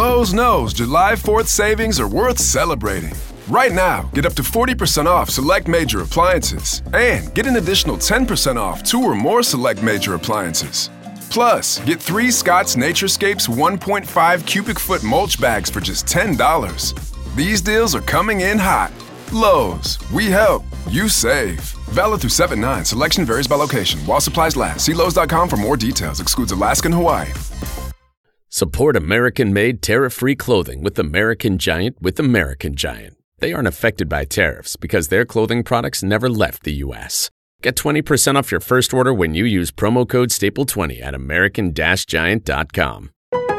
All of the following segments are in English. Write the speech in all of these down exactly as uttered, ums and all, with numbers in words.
Lowe's knows July fourth savings are worth celebrating. Right now, get up to forty percent off select major appliances and get an additional ten percent off two or more select major appliances. Plus, get three Scott's Naturescapes one point five cubic foot mulch bags for just ten dollars. These deals are coming in hot. Lowe's, we help, you save. Valid through seven nine. Selection varies by location. While supplies last. See Lowe's dot com for more details. Excludes Alaska and Hawaii. Support American-made tariff-free clothing with American Giant with American Giant. They aren't affected by tariffs because their clothing products never left the U S. Get twenty percent off your first order when you use promo code staple twenty at american giant dot com.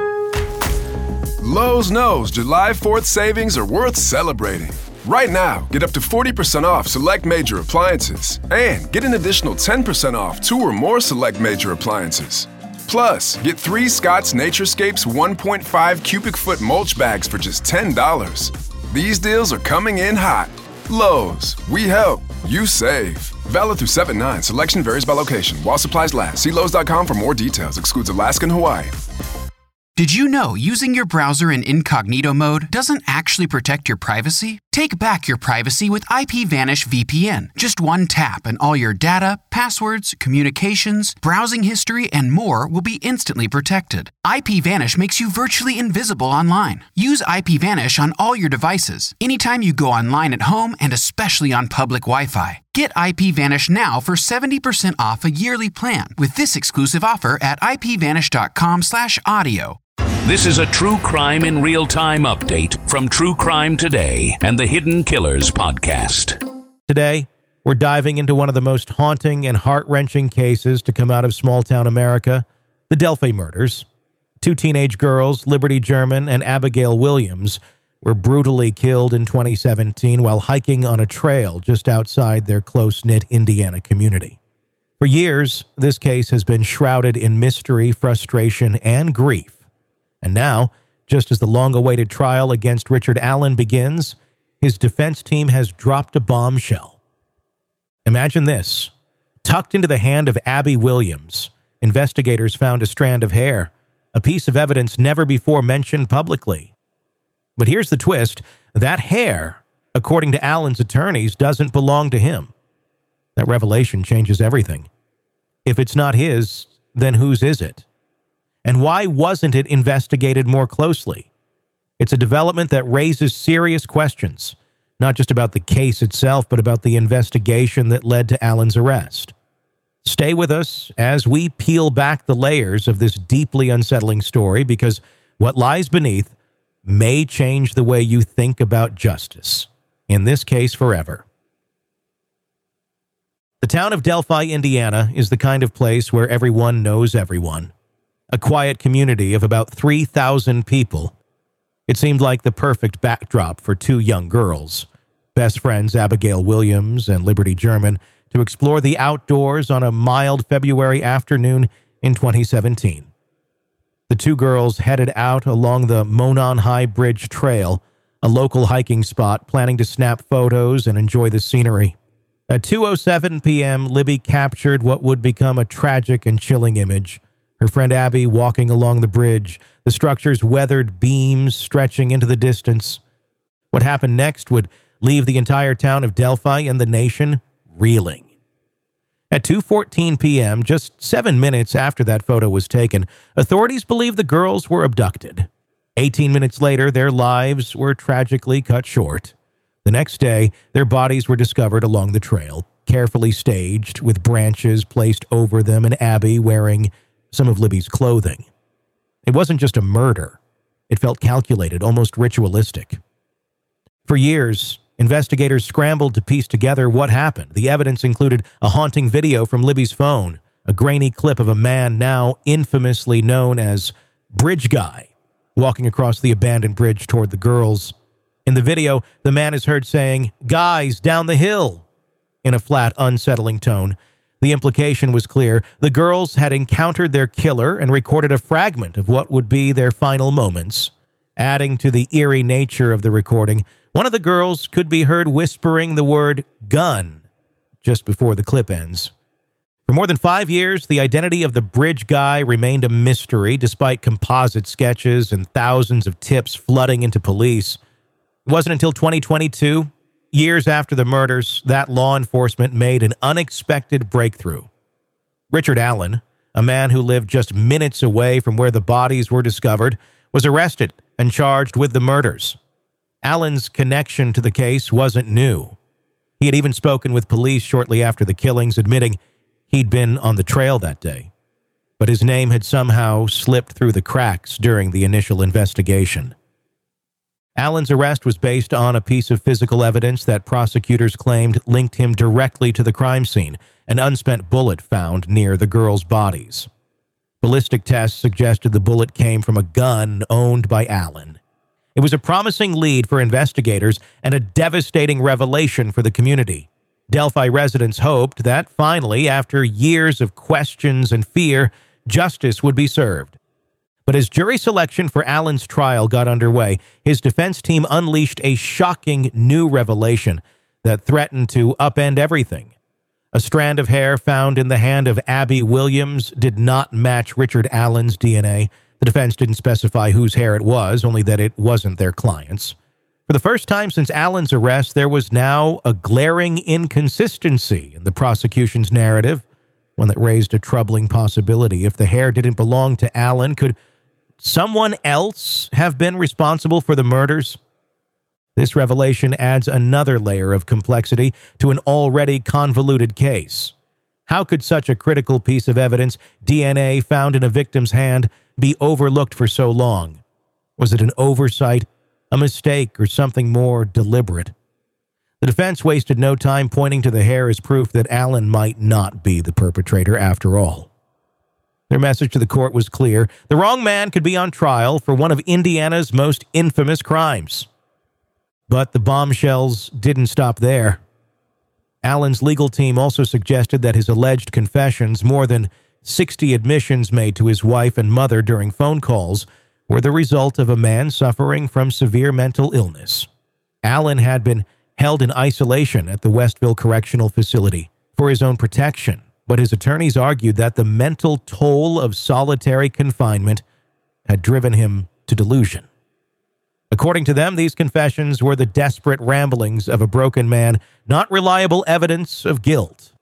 Lowe's knows July fourth savings are worth celebrating. Right now, get up to forty percent off select major appliances and get an additional ten percent off two or more select major appliances. Plus, get three Scott's Naturescapes one point five cubic foot mulch bags for just ten dollars. These deals are coming in hot. Lowe's, we help, you save. Valid through seven nine. Selection varies by location. While supplies last. See Lowe's dot com for more details. Excludes Alaska and Hawaii. Did you know using your browser in incognito mode doesn't actually protect your privacy? Take back your privacy with IPVanish V P N. Just one tap and all your data, passwords, communications, browsing history, and more will be instantly protected. IPVanish makes you virtually invisible online. Use IPVanish on all your devices, anytime you go online at home and especially on public Wi-Fi. Get IPVanish now for seventy percent off a yearly plan with this exclusive offer at ipvanish.com slash audio. This is a true crime in real time update from True Crime Today and the Hidden Killers podcast. Today, we're diving into one of the most haunting and heart-wrenching cases to come out of small-town America, the Delphi murders. Two teenage girls, Liberty German and Abigail Williams, were brutally killed in twenty seventeen while hiking on a trail just outside their close-knit Indiana community. For years, this case has been shrouded in mystery, frustration, and grief. And now, just as the long-awaited trial against Richard Allen begins, his defense team has dropped a bombshell. Imagine this. Tucked into the hand of Abby Williams, investigators found a strand of hair, a piece of evidence never before mentioned publicly. But here's the twist. That hair, according to Allen's attorneys, doesn't belong to him. That revelation changes everything. If it's not his, then whose is it? And why wasn't it investigated more closely? It's a development that raises serious questions, not just about the case itself, but about the investigation that led to Allen's arrest. Stay with us as we peel back the layers of this deeply unsettling story, because what lies beneath may change the way you think about justice, in this case forever. The town of Delphi, Indiana, is the kind of place where everyone knows everyone. A quiet community of about three thousand people. It seemed like the perfect backdrop for two young girls, best friends Abigail Williams and Liberty German, to explore the outdoors on a mild February afternoon in twenty seventeen. The two girls headed out along the Monon High Bridge Trail, a local hiking spot, planning to snap photos and enjoy the scenery. At two oh seven p.m., Libby captured what would become a tragic and chilling image. Her friend Abby walking along the bridge, the structure's weathered beams stretching into the distance. What happened next would leave the entire town of Delphi and the nation reeling. At two fourteen p.m., just seven minutes after that photo was taken, authorities believe the girls were abducted. Eighteen minutes later, their lives were tragically cut short. The next day, their bodies were discovered along the trail, carefully staged, with branches placed over them and Abby wearing some of Libby's clothing. It wasn't just a murder. It felt calculated, almost ritualistic. For years, investigators scrambled to piece together what happened. The evidence included a haunting video from Libby's phone, a grainy clip of a man now infamously known as Bridge Guy, walking across the abandoned bridge toward the girls. In the video, the man is heard saying, "Guys, down the hill," in a flat, unsettling tone. The implication was clear. The girls had encountered their killer and recorded a fragment of what would be their final moments. Adding to the eerie nature of the recording, one of the girls could be heard whispering the word gun just before the clip ends. For more than five years, the identity of the bridge guy remained a mystery despite composite sketches and thousands of tips flooding into police. It wasn't until twenty twenty-two, years after the murders, that law enforcement made an unexpected breakthrough. Richard Allen, a man who lived just minutes away from where the bodies were discovered, was arrested and charged with the murders. Allen's connection to the case wasn't new. He had even spoken with police shortly after the killings, admitting he'd been on the trail that day, but his name had somehow slipped through the cracks during the initial investigation. Allen's arrest was based on a piece of physical evidence that prosecutors claimed linked him directly to the crime scene, an unspent bullet found near the girls' bodies. Ballistic tests suggested the bullet came from a gun owned by Allen. It was a promising lead for investigators and a devastating revelation for the community. Delphi residents hoped that finally, after years of questions and fear, justice would be served. But as jury selection for Allen's trial got underway, his defense team unleashed a shocking new revelation that threatened to upend everything. A strand of hair found in the hand of Abby Williams did not match Richard Allen's D N A. The defense didn't specify whose hair it was, only that it wasn't their client's. For the first time since Allen's arrest, there was now a glaring inconsistency in the prosecution's narrative, one that raised a troubling possibility. If the hair didn't belong to Allen, could someone else have been responsible for the murders? This revelation adds another layer of complexity to an already convoluted case. How could such a critical piece of evidence, D N A found in a victim's hand, be overlooked for so long? Was it an oversight, a mistake, or something more deliberate? The defense wasted no time pointing to the hair as proof that Allen might not be the perpetrator after all. Their message to the court was clear. The wrong man could be on trial for one of Indiana's most infamous crimes. But the bombshells didn't stop there. Allen's legal team also suggested that his alleged confessions, more than sixty admissions made to his wife and mother during phone calls, were the result of a man suffering from severe mental illness. Allen had been held in isolation at the Westville Correctional Facility for his own protection, but his attorneys argued that the mental toll of solitary confinement had driven him to delusion. According to them, these confessions were the desperate ramblings of a broken man, not reliable evidence of guilt.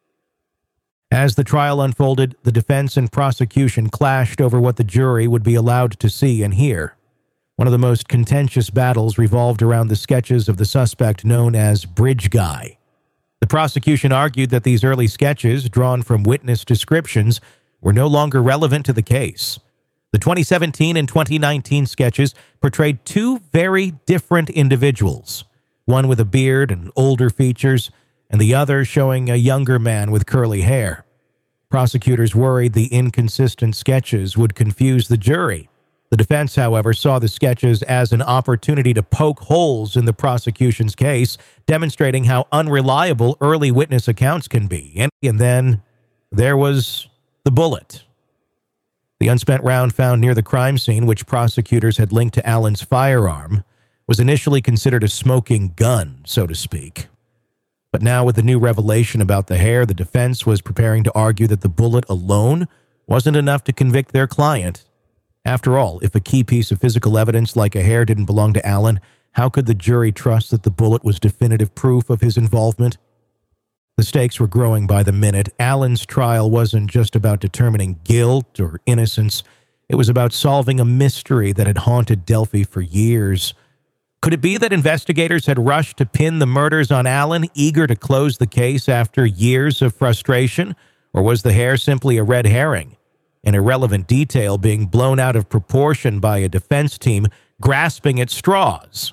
As the trial unfolded, the defense and prosecution clashed over what the jury would be allowed to see and hear. One of the most contentious battles revolved around the sketches of the suspect known as Bridge Guy. The prosecution argued that these early sketches, drawn from witness descriptions, were no longer relevant to the case. The twenty seventeen and twenty nineteen sketches portrayed two very different individuals, one with a beard and older features, and the other showing a younger man with curly hair. Prosecutors worried the inconsistent sketches would confuse the jury. The defense, however, saw the sketches as an opportunity to poke holes in the prosecution's case, demonstrating how unreliable early witness accounts can be. And, and then there was the bullet. The unspent round found near the crime scene, which prosecutors had linked to Allen's firearm, was initially considered a smoking gun, so to speak. But now, with the new revelation about the hair, the defense was preparing to argue that the bullet alone wasn't enough to convict their client. After all, if a key piece of physical evidence like a hair didn't belong to Allen, how could the jury trust that the bullet was definitive proof of his involvement? The stakes were growing by the minute. Allen's trial wasn't just about determining guilt or innocence. It was about solving a mystery that had haunted Delphi for years. Could it be that investigators had rushed to pin the murders on Allen, eager to close the case after years of frustration? Or was the hair simply a red herring, an irrelevant detail being blown out of proportion by a defense team grasping at straws?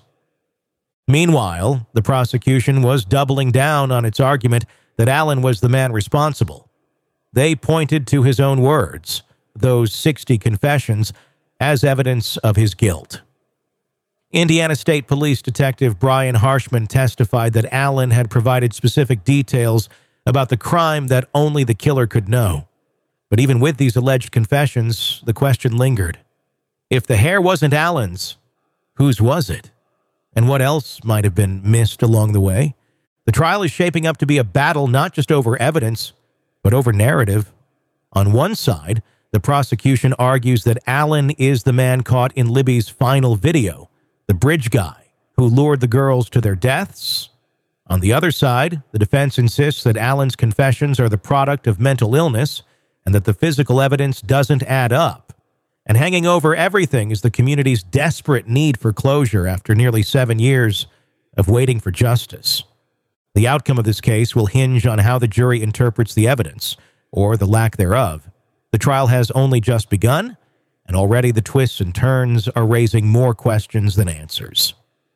Meanwhile, the prosecution was doubling down on its argument that Allen was the man responsible. They pointed to his own words, those sixty confessions, as evidence of his guilt. Indiana State Police Detective Brian Harshman testified that Allen had provided specific details about the crime that only the killer could know. But even with these alleged confessions, the question lingered. If the hair wasn't Allen's, whose was it? And what else might have been missed along the way? The trial is shaping up to be a battle not just over evidence, But over narrative, on one side, the prosecution argues that Allen is the man caught in Libby's final video, the bridge guy who lured the girls to their deaths. On the other side, the defense insists that Allen's confessions are the product of mental illness and that the physical evidence doesn't add up. And hanging over everything is the community's desperate need for closure after nearly seven years of waiting for justice. The outcome of this case will hinge on how the jury interprets the evidence, or the lack thereof. The trial has only just begun, and already the twists and turns are raising more questions than answers.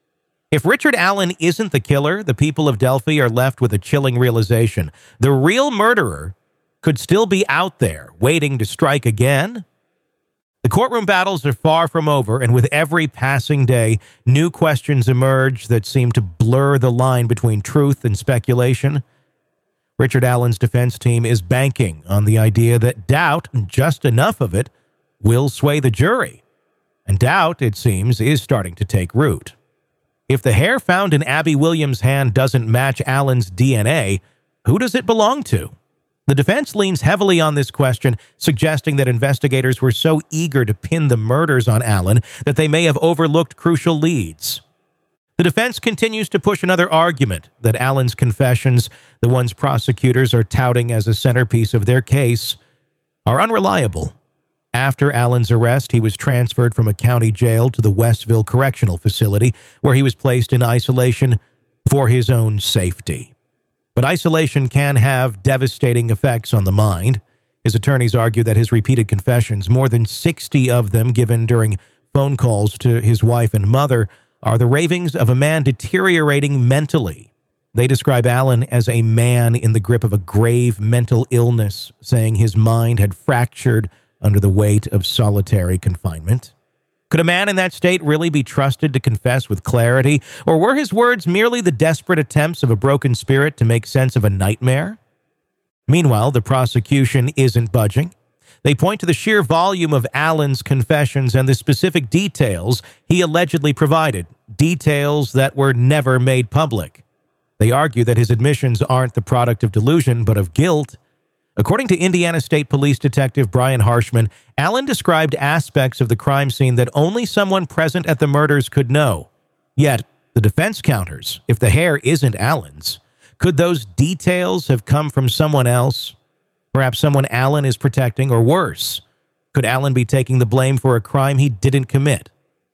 If Richard Allen isn't the killer, the people of Delphi are left with a chilling realization. The real murderer could still be out there, waiting to strike again. The courtroom battles are far from over, and with every passing day, new questions emerge that seem to blur the line between truth and speculation. Richard Allen's defense team is banking on the idea that doubt, just enough of it, will sway the jury. And doubt, it seems, is starting to take root. If the hair found in Abby Williams' hand doesn't match Allen's D N A, who does it belong to? The defense leans heavily on this question, suggesting that investigators were so eager to pin the murders on Allen that they may have overlooked crucial leads. The defense continues to push another argument that Allen's confessions, the ones prosecutors are touting as a centerpiece of their case, are unreliable. After Allen's arrest, he was transferred from a county jail to the Westville Correctional Facility, where he was placed in isolation for his own safety. But isolation can have devastating effects on the mind. His attorneys argue that his repeated confessions, more than sixty of them given during phone calls to his wife and mother, are the ravings of a man deteriorating mentally. They describe Allen as a man in the grip of a grave mental illness, saying his mind had fractured under the weight of solitary confinement. Could a man in that state really be trusted to confess with clarity, or were his words merely the desperate attempts of a broken spirit to make sense of a nightmare? Meanwhile, the prosecution isn't budging. They point to the sheer volume of Allen's confessions and the specific details he allegedly provided, details that were never made public. They argue that his admissions aren't the product of delusion, but of guilt. According to Indiana State Police Detective Brian Harshman, Allen described aspects of the crime scene that only someone present at the murders could know. Yet, the defense counters, if the hair isn't Allen's, could those details have come from someone else? Perhaps someone Allen is protecting, or worse, could Allen be taking the blame for a crime he didn't commit?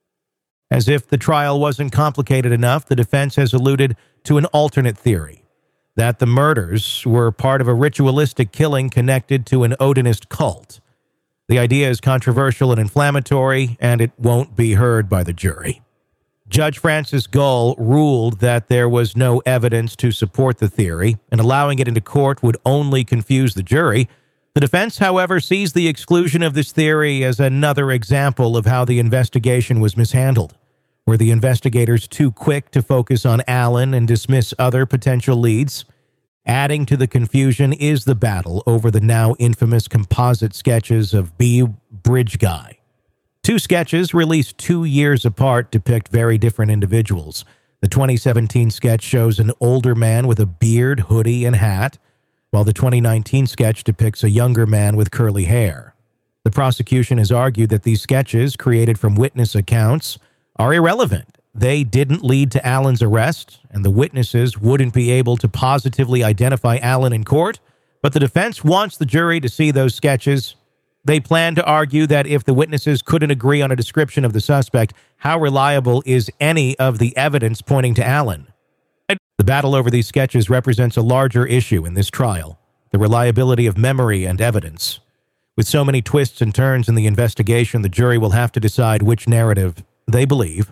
As if the trial wasn't complicated enough, the defense has alluded to an alternate theory, that the murders were part of a ritualistic killing connected to an Odinist cult. The idea is controversial and inflammatory, and it won't be heard by the jury. Judge Francis Gull ruled that there was no evidence to support the theory, and allowing it into court would only confuse the jury. The defense, however, sees the exclusion of this theory as another example of how the investigation was mishandled. Were the investigators too quick to focus on Allen and dismiss other potential leads? Adding to the confusion is the battle over the now infamous composite sketches of B. Bridge Guy. Two sketches, released two years apart, depict very different individuals. The twenty seventeen sketch shows an older man with a beard, hoodie, and hat, while the twenty nineteen sketch depicts a younger man with curly hair. The prosecution has argued that these sketches, created from witness accounts, are irrelevant. They didn't lead to Allen's arrest, and the witnesses wouldn't be able to positively identify Allen in court, but the defense wants the jury to see those sketches. They plan to argue that if the witnesses couldn't agree on a description of the suspect, how reliable is any of the evidence pointing to Allen? The battle over these sketches represents a larger issue in this trial, the reliability of memory and evidence. With so many twists and turns in the investigation, the jury will have to decide which narrative they believe.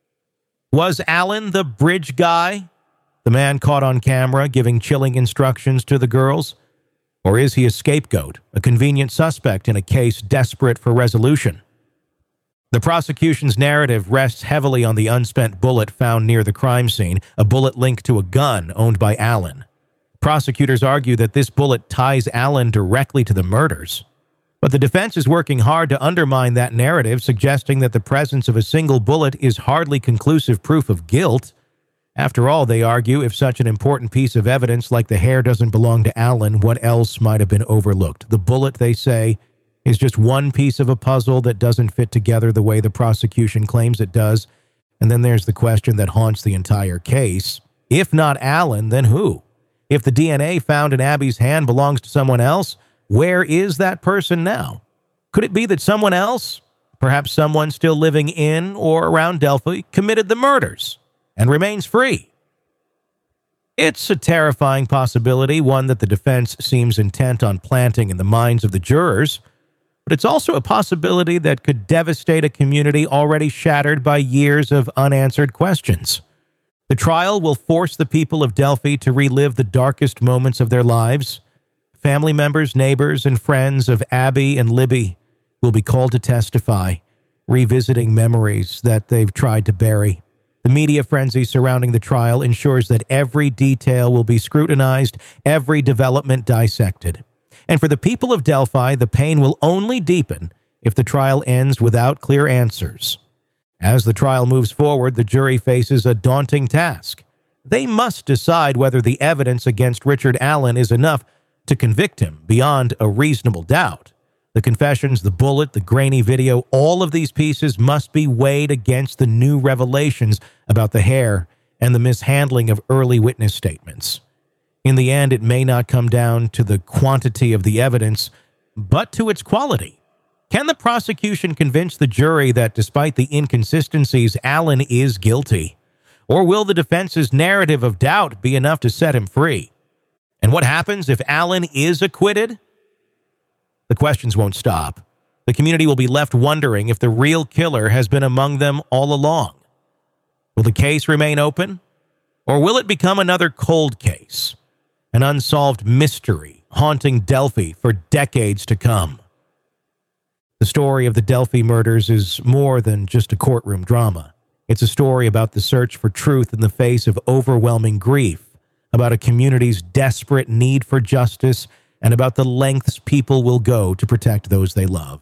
Was Allen the bridge guy, the man caught on camera giving chilling instructions to the girls? Or is he a scapegoat, a convenient suspect in a case desperate for resolution? The prosecution's narrative rests heavily on the unspent bullet found near the crime scene, a bullet linked to a gun owned by Allen. Prosecutors argue that this bullet ties Allen directly to the murders. But the defense is working hard to undermine that narrative, suggesting that the presence of a single bullet is hardly conclusive proof of guilt. After all, they argue, if such an important piece of evidence like the hair doesn't belong to Allen, what else might have been overlooked? The bullet, they say, is just one piece of a puzzle that doesn't fit together the way the prosecution claims it does. And then there's the question that haunts the entire case. If not Allen, then who? If the D N A found in Abby's hand belongs to someone else, where is that person now? Could it be that someone else, perhaps someone still living in or around Delphi, committed the murders and remains free? It's a terrifying possibility, one that the defense seems intent on planting in the minds of the jurors, but it's also a possibility that could devastate a community already shattered by years of unanswered questions. The trial will force the people of Delphi to relive the darkest moments of their lives. Family members, neighbors, and friends of Abby and Libby will be called to testify, revisiting memories that they've tried to bury. The media frenzy surrounding the trial ensures that every detail will be scrutinized, every development dissected. And for the people of Delphi, the pain will only deepen if the trial ends without clear answers. As the trial moves forward, the jury faces a daunting task. They must decide whether the evidence against Richard Allen is enough to convict him beyond a reasonable doubt. The confessions, the bullet, the grainy video, all of these pieces must be weighed against the new revelations about the hair and the mishandling of early witness statements. In the end, it may not come down to the quantity of the evidence, but to its quality. Can the prosecution convince the jury that despite the inconsistencies, Allen is guilty? Or will the defense's narrative of doubt be enough to set him free? And what happens if Allen is acquitted? The questions won't stop. The community will be left wondering if the real killer has been among them all along. Will the case remain open? Or will it become another cold case? An unsolved mystery haunting Delphi for decades to come. The story of the Delphi murders is more than just a courtroom drama. It's a story about the search for truth in the face of overwhelming grief, about a community's desperate need for justice, and about the lengths people will go to protect those they love.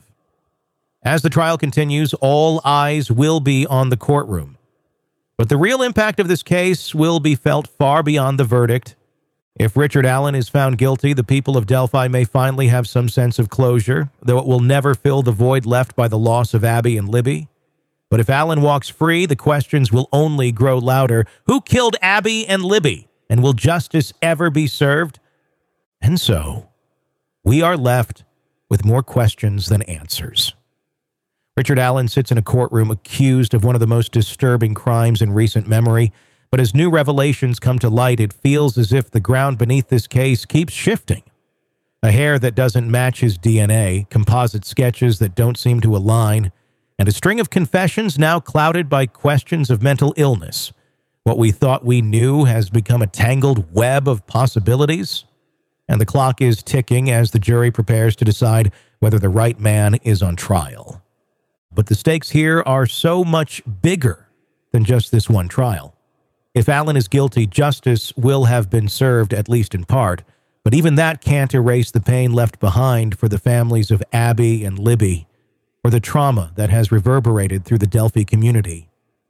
As the trial continues, all eyes will be on the courtroom. But the real impact of this case will be felt far beyond the verdict. If Richard Allen is found guilty, the people of Delphi may finally have some sense of closure, though it will never fill the void left by the loss of Abby and Libby. But if Allen walks free, the questions will only grow louder. Who killed Abby and Libby? And will justice ever be served? And so, we are left with more questions than answers. Richard Allen sits in a courtroom accused of one of the most disturbing crimes in recent memory. But as new revelations come to light, it feels as if the ground beneath this case keeps shifting. A hair that doesn't match his D N A, composite sketches that don't seem to align, and a string of confessions now clouded by questions of mental illness. What we thought we knew has become a tangled web of possibilities. And the clock is ticking as the jury prepares to decide whether the right man is on trial. But the stakes here are so much bigger than just this one trial. If Allen is guilty, justice will have been served, at least in part, but even that can't erase the pain left behind for the families of Abby and Libby, or the trauma that has reverberated through the Delphi community.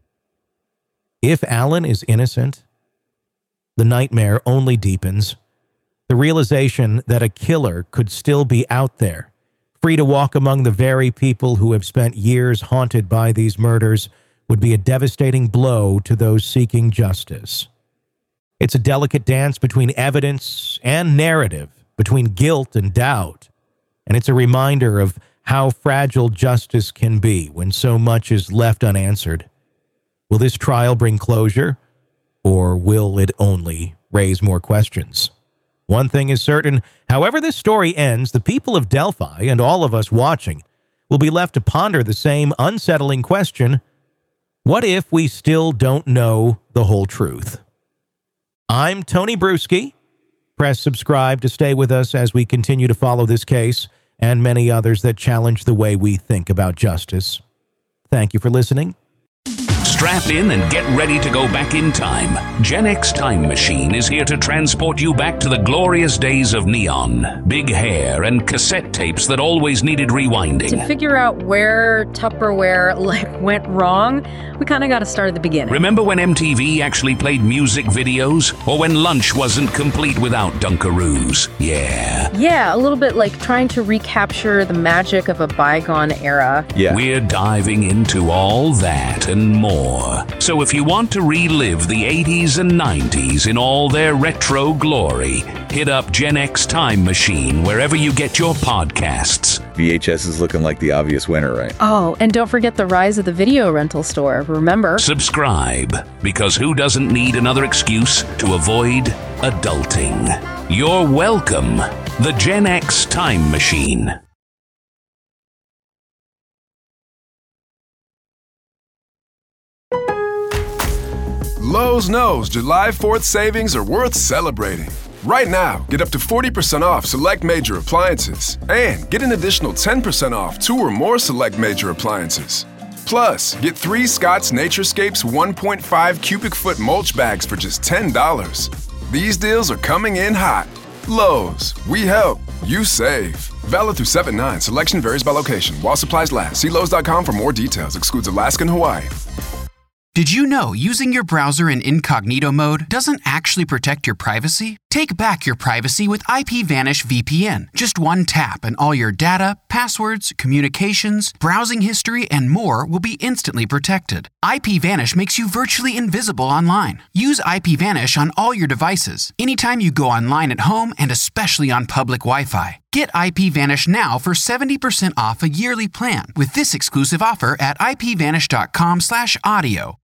If Allen is innocent, the nightmare only deepens. The realization that a killer could still be out there, free to walk among the very people who have spent years haunted by these murders, would be a devastating blow to those seeking justice. It's a delicate dance between evidence and narrative, between guilt and doubt, and it's a reminder of how fragile justice can be when so much is left unanswered. Will this trial bring closure, or will it only raise more questions? One thing is certain, however this story ends, the people of Delphi and all of us watching will be left to ponder the same unsettling question: what if we still don't know the whole truth? I'm Tony Bruschi. Press subscribe to stay with us as we continue to follow this case and many others that challenge the way we think about justice. Thank you for listening. Strap in and get ready to go back in time. Gen X Time Machine is here to transport you back to the glorious days of neon, big hair, and cassette tapes that always needed rewinding. To figure out where Tupperware like went wrong, we kind of got to start at the beginning. Remember when M T V actually played music videos? Or when lunch wasn't complete without Dunkaroos? Yeah. Yeah, a little bit like trying to recapture the magic of a bygone era. Yeah. We're diving into all that and more. So if you want to relive the eighties and nineties in all their retro glory, hit up Gen X Time Machine wherever you get your podcasts. V H S is looking like the obvious winner, right? Oh, and don't forget the rise of the video rental store. Remember? Subscribe, because who doesn't need another excuse to avoid adulting? You're welcome. The Gen X Time Machine. Lowe's knows July fourth savings are worth celebrating. Right now, get up to forty percent off select major appliances and get an additional ten percent off two or more select major appliances. Plus, get three Scott's Naturescapes one point five cubic foot mulch bags for just ten dollars. These deals are coming in hot. Lowe's, we help, you save. Valid through seven nine. Selection varies by location. While supplies last. See Lowe's dot com for more details. Excludes Alaska and Hawaii. Did you know using your browser in incognito mode doesn't actually protect your privacy? Take back your privacy with IPVanish V P N. Just one tap and all your data, passwords, communications, browsing history, and more will be instantly protected. IPVanish makes you virtually invisible online. Use IPVanish on all your devices, anytime you go online at home and especially on public Wi-Fi. Get IPVanish now for seventy percent off a yearly plan with this exclusive offer at ipvanish.com slash audio.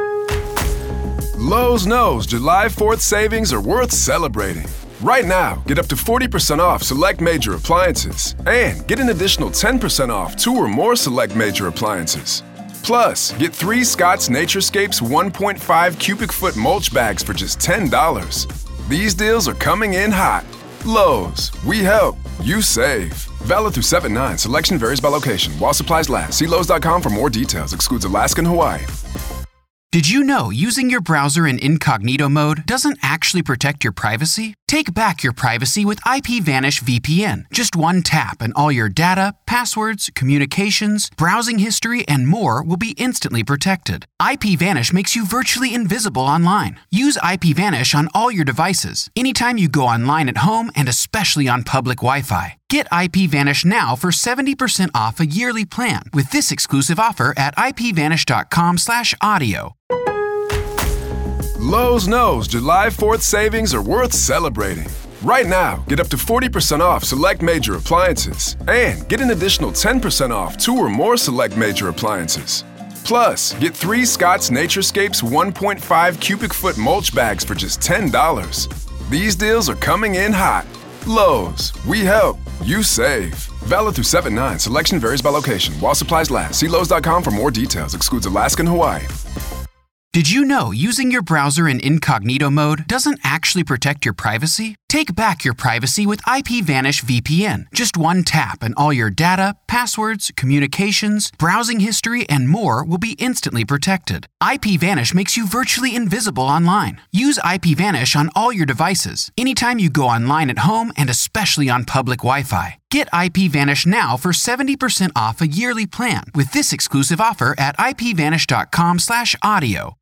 Lowe's knows July fourth savings are worth celebrating. Right now, get up to forty percent off select major appliances and get an additional ten percent off two or more select major appliances. Plus, get three Scott's Naturescapes one point five cubic foot mulch bags for just ten dollars. These deals are coming in hot. Lowe's, we help, you save. Valid through seven nine. Selection varies by location. While supplies last. See Lowe's dot com for more details. Excludes Alaska and Hawaii. Did you know using your browser in incognito mode doesn't actually protect your privacy? Take back your privacy with IPVanish V P N. Just one tap and all your data, passwords, communications, browsing history, and more will be instantly protected. IPVanish makes you virtually invisible online. Use IPVanish on all your devices, anytime you go online at home and especially on public Wi-Fi. Get IPVanish now for seventy percent off a yearly plan with this exclusive offer at ipvanish.com slash audio. Lowe's knows July fourth savings are worth celebrating. Right now, get up to forty percent off select major appliances and get an additional ten percent off two or more select major appliances. Plus, get three Scott's Naturescapes one point five cubic foot mulch bags for just ten dollars. These deals are coming in hot. Lowe's, we help, you save. Valid through seven nine. Selection varies by location. While supplies last. See Lowe's dot com for more details. Excludes Alaska and Hawaii. Did you know using your browser in incognito mode doesn't actually protect your privacy? Take back your privacy with IPVanish V P N. Just one tap and all your data, passwords, communications, browsing history, and more will be instantly protected. IPVanish makes you virtually invisible online. Use IPVanish on all your devices, anytime you go online at home and especially on public Wi-Fi. Get IPVanish now for seventy percent off a yearly plan with this exclusive offer at ipvanish.com slash audio.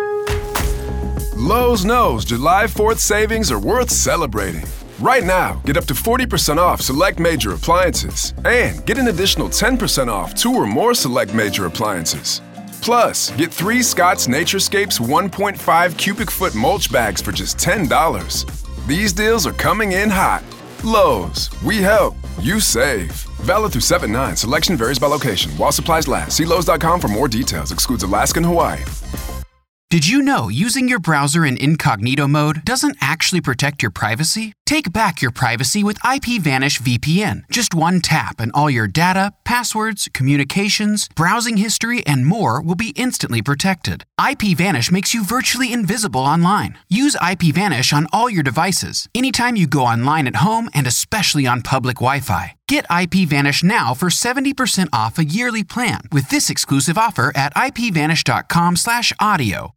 Lowe's knows July fourth savings are worth celebrating. Right now, get up to forty percent off select major appliances and get an additional ten percent off two or more select major appliances. Plus, get three Scott's Naturescapes one point five cubic foot mulch bags for just ten dollars. These deals are coming in hot. Lowe's, we help, you save. Valid through seven nine. Selection varies by location. While supplies last. See Lowe's dot com for more details. Excludes Alaska and Hawaii. Did you know using your browser in incognito mode doesn't actually protect your privacy? Take back your privacy with IPVanish V P N. Just one tap and all your data, passwords, communications, browsing history, and more will be instantly protected. IPVanish makes you virtually invisible online. Use IPVanish on all your devices, anytime you go online at home and especially on public Wi-Fi. Get IPVanish now for seventy percent off a yearly plan with this exclusive offer at ipvanish.com slash audio.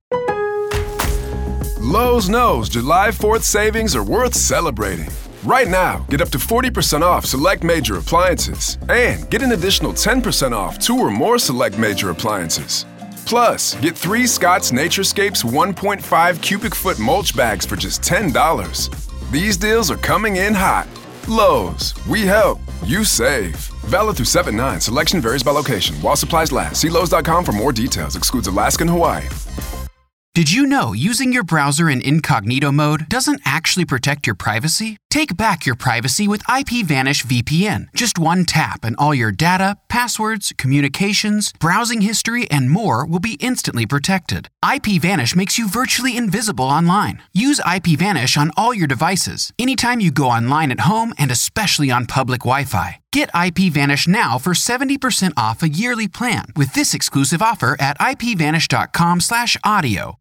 Lowe's knows July fourth savings are worth celebrating. Right now, get up to forty percent off select major appliances and get an additional ten percent off two or more select major appliances. Plus, get three Scott's Naturescapes one point five cubic foot mulch bags for just ten dollars. These deals are coming in hot. Lowe's, we help, you save. Valid through seven nine. Selection varies by location. While supplies last. See Lowe's dot com for more details. Excludes Alaska and Hawaii. Did you know using your browser in incognito mode doesn't actually protect your privacy? Take back your privacy with IPVanish V P N. Just one tap and all your data, passwords, communications, browsing history, and more will be instantly protected. IPVanish makes you virtually invisible online. Use IPVanish on all your devices, anytime you go online at home and especially on public Wi-Fi. Get IPVanish now for seventy percent off a yearly plan with this exclusive offer at ipvanish.com slash audio.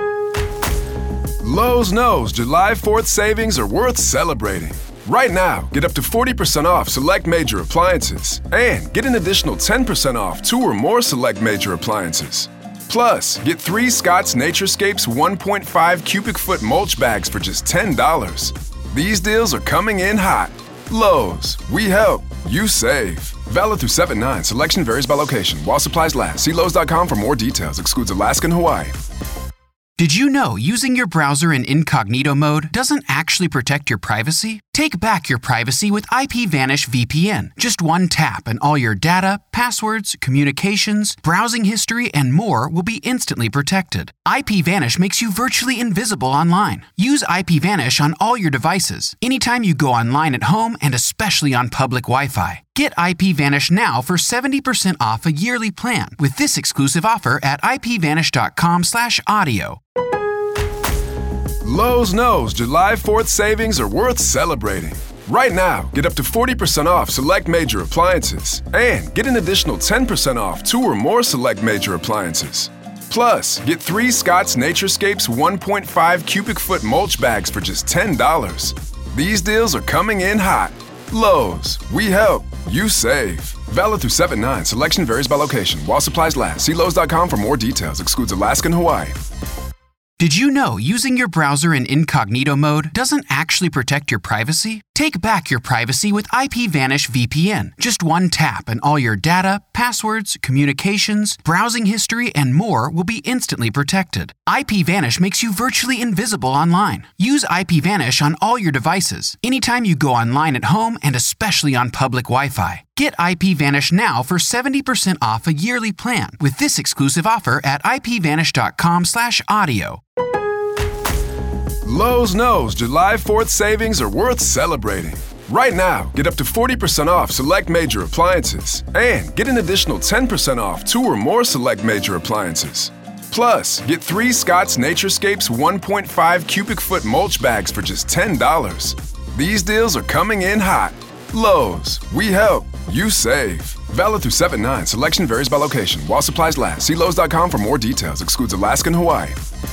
Lowe's knows July fourth savings are worth celebrating. Right now, get up to forty percent off select major appliances and get an additional ten percent off two or more select major appliances. Plus, get three Scott's Naturescapes one point five cubic foot mulch bags for just ten dollars. These deals are coming in hot. Lowe's, we help, you save. Valid through seven nine. Selection varies by location. While supplies last. See Lowe's dot com for more details. Excludes Alaska and Hawaii. Did you know using your browser in incognito mode doesn't actually protect your privacy? Take back your privacy with IPVanish V P N. Just one tap and all your data, passwords, communications, browsing history, and more will be instantly protected. IPVanish makes you virtually invisible online. Use IPVanish on all your devices, anytime you go online at home and especially on public Wi-Fi. Get IPVanish now for seventy percent off a yearly plan with this exclusive offer at ipvanish.com slash audio. Lowe's knows July fourth savings are worth celebrating. Right now, get up to forty percent off select major appliances and get an additional ten percent off two or more select major appliances. Plus, get three Scott's Naturescapes one point five cubic foot mulch bags for just ten dollars. These deals are coming in hot. Lowe's, we help, you save. Valid through seven nine. Selection varies by location. While supplies last. See Lowe's dot com for more details. Excludes Alaska and Hawaii. Did you know using your browser in incognito mode doesn't actually protect your privacy? Take back your privacy with IPVanish V P N. Just one tap and all your data, passwords, communications, browsing history, and more will be instantly protected. IPVanish makes you virtually invisible online. Use IPVanish on all your devices, anytime you go online at home and especially on public Wi-Fi. Get IPVanish now for seventy percent off a yearly plan with this exclusive offer at ipvanish.com slash audio. Lowe's knows July fourth savings are worth celebrating. Right now, get up to forty percent off select major appliances and get an additional ten percent off two or more select major appliances. Plus, get three Scott's Naturescapes one point five cubic foot mulch bags for just ten dollars. These deals are coming in hot. Lowe's, we help, you save. Valid through seven nine. Selection varies by location. While supplies last. See Lowe's dot com for more details. Excludes Alaska and Hawaii.